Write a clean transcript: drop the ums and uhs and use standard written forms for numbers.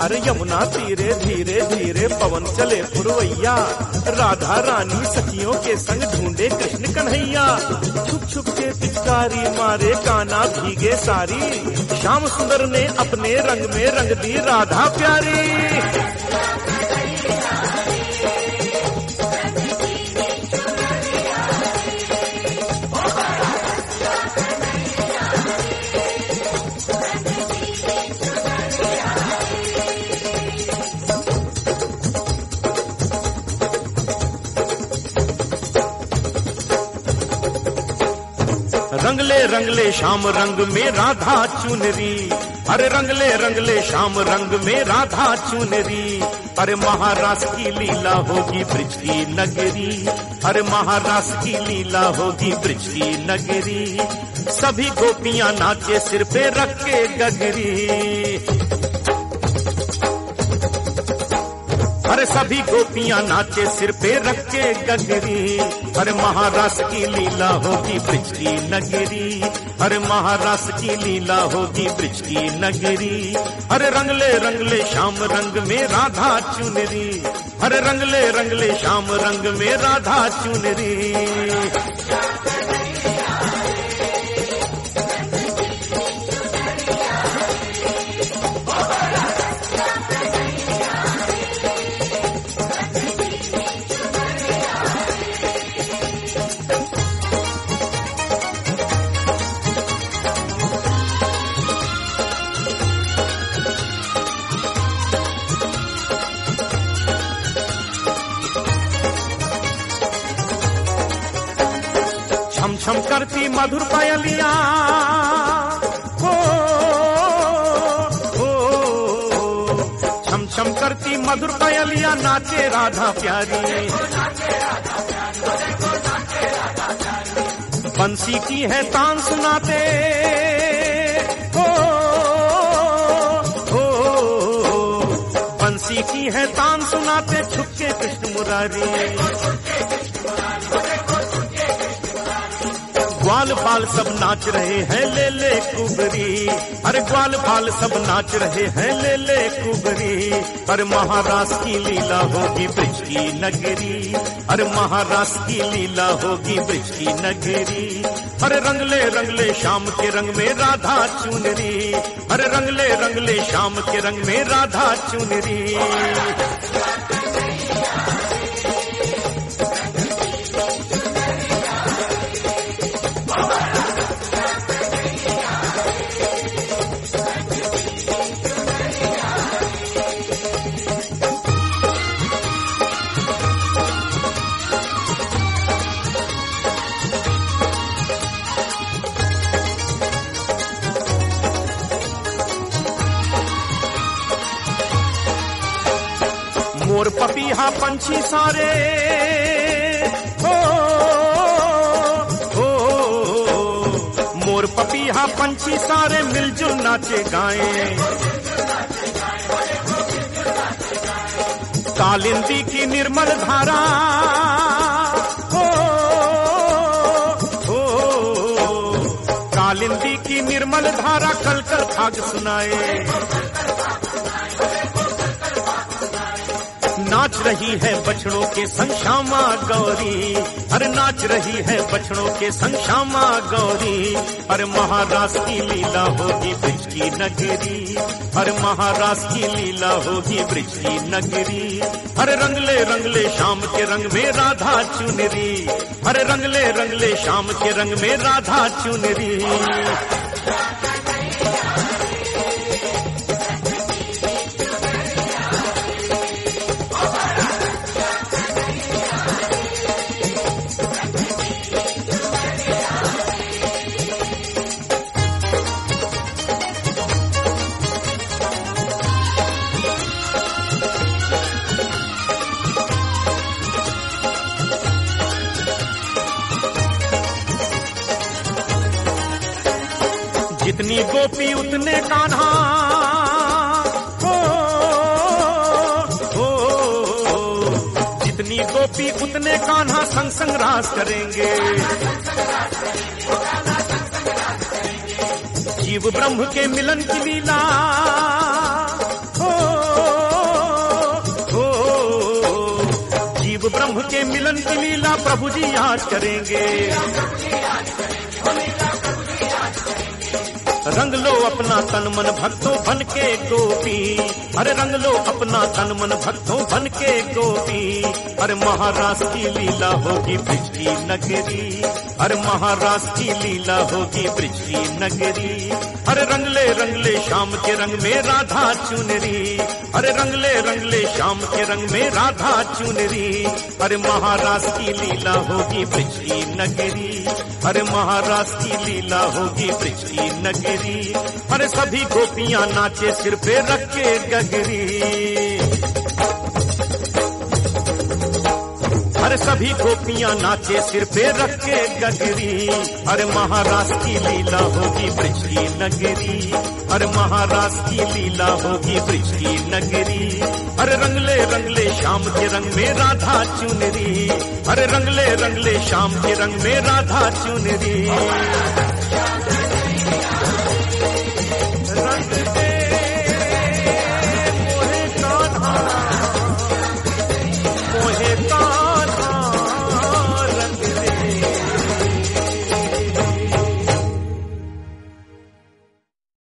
अरे यमुना तीरे धीरे धीरे पवन चले पुरवैया, राधा रानी सखियों के संग ढूंढे कृष्ण कन्हैया। छुप छुप के पिचकारी मारे कान्हा भीगे सारी, श्याम सुंदर ने अपने रंग में रंग दी राधा प्यारी। रंगले रंगले श्याम रंग में राधा चुनरी, अरे रंगले रंगले श्याम रंग में राधा चुनरी। अरे महारास की लीला होगी ब्रिज की नगरी, अरे महारास की लीला होगी ब्रिज की नगरी। सभी गोपियां नाचे सिर पे रख के गगरी, अरे सभी गोपियां नाचे सिर पे रख के गगरी। अरे महारास की लीला होगी ब्रिज की नगरी, अरे महारास की लीला होगी ब्रिज की नगरी। अरे रंगले रंगले श्याम रंग में राधा चुनरी, अरे रंगले रंगले श्याम रंग में राधा चुनरी। छम छम करती मधुर पायलिया, हो छम छम करती मधुर पायलिया, नाचे राधा प्यारी। बंसी की है तान सुनाते, हो बंसी की है तान सुनाते, छुपके कृष्ण मुरारी। ग्वाल बाल सब नाच रहे हैं ले ले कुबरी, अरे ग्वाल बाल सब नाच रहे हैं ले ले कुबरी। अरे महारास की लीला होगी ब्रिज की नगरी, अरे महारास की लीला होगी ब्रिज की नगरी। अरे रंगले रंगले श्याम के रंग में राधा चुनरी, अरे रंगले रंगले श्याम के रंग में राधा चुनरी। मोर पपीहा पंछी सारे, हो मोर पपीहा पंछी सारे मिलजुल नाचे गाएं। कालिंदी की निर्मल धारा, हो कालिंदी की निर्मल धारा कल कल भाग सुनाए। नाच रही है बछड़ों के संग श्यामा गौरी, अरे नाच रही है बछड़ों के संग श्यामा गौरी। अरे महारास की लीला होगी ब्रिज की नगरी, अरे महारास की लीला होगी ब्रिज की नगरी। अरे रंगले रंगले श्याम के रंग में राधा चुनरी, अरे रंगले रंगले श्याम के रंग में राधा चुनरी। जितनी गोपी उतने कान्हा, हो जितनी गोपी उतने कान्हा संग संग रास करेंगे। जीव ब्रह्म के मिलन की लीला, हो शिव ब्रह्म के मिलन की लीला प्रभु जी आज करेंगे। रंग लो अपना तन मन भक्तों बन के गोपी, अरे रंग लो अपना तन मन भक्तों बन के गोपी। अरे महाराज की लीला होगी ब्रिज की नगरी, अरे महाराज की लीला होगी ब्रिज की नगरी। अरे रंगले शाम के रंग में राधा चुनरी, अरे रंगले शाम के रंग में राधा चुनरी। अरे महाराज की लीला होगी ब्रिज की नगरी, अरे महाराज की लीला होगी ब्रिज की नगरी। अरे सभी गोपियां नाचे सिर पे रख के गगरी, अरे सभी गोपियां नाचे सिर पे रख के गगरी। अरे महाराज की लीला होगी ब्रिज की नगरी, अरे महाराज की लीला होगी ब्रिज की नगरी। अरे रंगले शाम के रंग में राधा चुनरी, अरे रंगले शाम के रंग में राधा चुनरी।